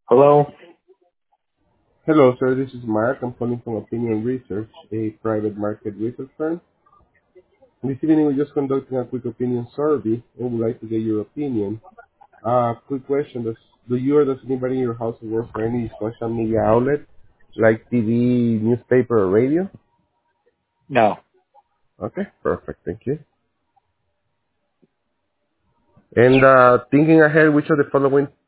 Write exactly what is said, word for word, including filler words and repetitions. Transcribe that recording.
Hello? Hello, sir. This is Mark. I'm calling from Opinion Research, a private market research firm. This evening, we're just conducting a quick opinion survey and would like to get your opinion. Uh, quick question. Does, do you or does anybody in your house work for any social media outlet like T V, newspaper, or radio? No. Okay, perfect. Thank you. And uh, thinking ahead, which of the following